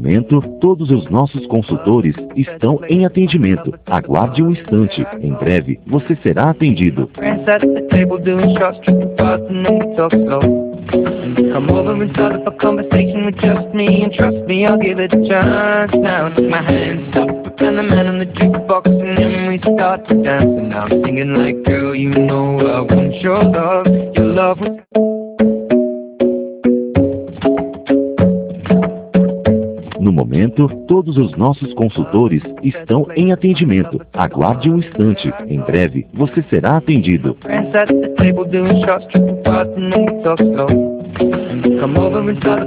momento, todos os nossos consultores estão em atendimento. Aguarde um instante. Em breve, você será atendido. Friends at the table doing shots, tripping fast, and then we talk slow. And you come over and start up a conversation with just me, and trust me, I'll give it a chance. Now take my hands up, and the man on the jukebox, and then we start to dance. And now I'm singing like, girl, you know I want your love. Your love was... No momento, todos os nossos consultores estão em atendimento. Aguarde um instante. Em breve, você será atendido. Friends at the table doing shots, tripping fast, and then we talk slow. And you come over and start